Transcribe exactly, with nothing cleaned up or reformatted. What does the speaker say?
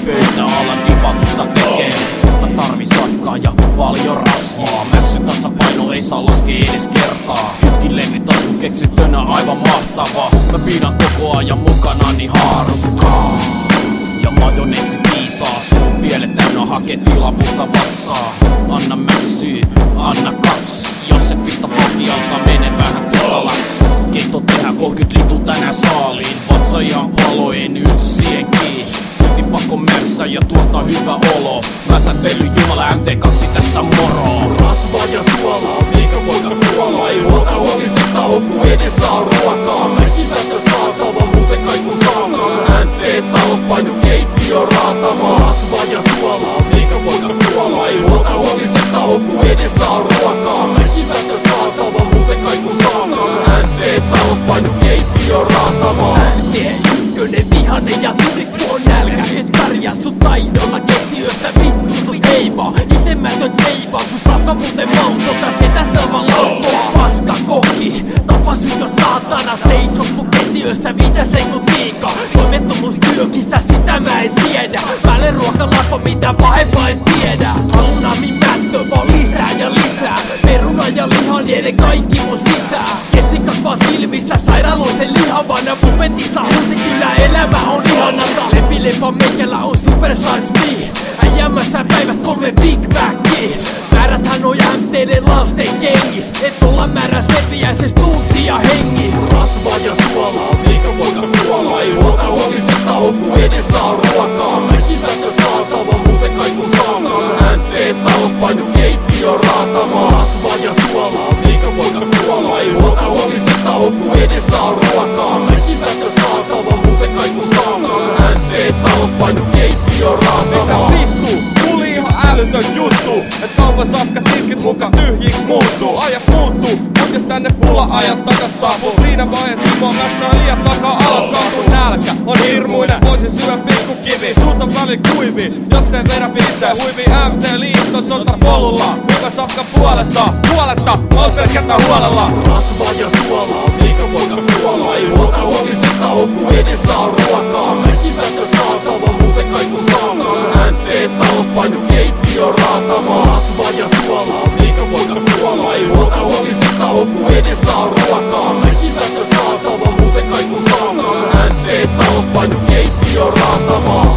pöytä alla dipatusta tekee. Mä tarvis aikaa ja paljon rasvaa. Mässy tasapaino ei saa laskea edes kertaa. Kytkin levi tasu keksittönä aivan mahtavaa. Mä pidän koko ajan mukanani haarukkaa. Ja majoneesi piisaa suun vielä täynnä hake tilapuuta vatsaa. Anna mässyy, anna kaks. Jos et pistä vaki alkaa mene vähän tuolaks. Keitto tehdä kolkyt litu tänään saaliin. Vatsa ihan palo, en ylty siihen kiinni. Silti pakko mässä ja tuottaa hyvä olo. Mä säteily Jumala M T kaksi tässä moro. Rasvaa ja suolaa, mikä poika kuolaa. Ei huolta huomisesta on kun edessä on ruokaa. Mäkin tätä saatava, muuten kaiku saakaa. M T-talous painu keittiö raatavaa. Rasvaa ja suolaa, mikä poika kuolaa. Ei huolta huomisesta on kun edessä on ruokaa. Mäkin tätä saatava, muuten kaiku saakaa. M T-talous painu keittiö raatavaa. M T ykkönen vihane ja tuli kun on nälkä. Et pärjää sun taidolla keittiöstä vittu sun heivaa. Ite mätön leivaa kun saakka muuten mautota. Setät navan laukkoa paska koki. Tapasit jo saatana seisot mun keittiössä mitä sekuntiikaa. Toimettomuustyökissä sitä mä en siedä. Päälle ruokalako mitä pahempaa en tiedä. Alunami mättö vaan lisää ja lisää. Peruna ja lihanieiden kaikki mun sisään. Kessi kasvaa silmissä sairaaloisen lihavana. Buffetissa huusi kyllä elämä on ihanata. Lepilepa meikällä on super size me. Äijämässä päivästä kolme Big Backi. Määräthän on M T:den lasten kengis. Et olla määrä selviäises tuntia hengis. Rasvaa ja suolaa, mikä poika kuolaa. Ei huolta huomisesta on kun edessä on ruokaa. Mäkin tätä saatava, muuten kaiku saakaa. M T-talous painu keittiö raatavaa. Rasvaa ja suolaa, mikä poika kuolaa. Ei huolta huomisesta on kun edessä on ruokaa. Mäkin tätä saatava, muuten kaiku saakaa. M T-talous painu keittiö raatavaa. Vittu, tuli ihan älytön juttu. Et kaupan safka tiskit muka tyhjiks muuttuu. Ajat muuttuu, mut jos tänne pula-ajat takas saapuu. Siinä vaiheessa Simo mässää liian takaa alas. Kaakun nälkä on hirmuinen, voisin syödä pikkukivi. Suut on välillä kuivi, jos ei vedä pissää. Huivi M T-liitto sotar polulla. Hyvä safka puolesta, puoletta, monster kättä huolella. Rasvaa ja suolaa, mikä poika kuolaa. Ei huolta huomisesta on kun edessä on ruokaa. Mäkin tätä saatava, muuten kaiku saakaa. M T-talous painu keittiö raatavaa. Rasvaa ja suolaa, mikä poika kuolaa. Ei huolta huomisesta on kun edessä on ruokaa. Mäkin tätä saatava, muuten kaiku saakaa. M T-talous painu keittiö raatavaa.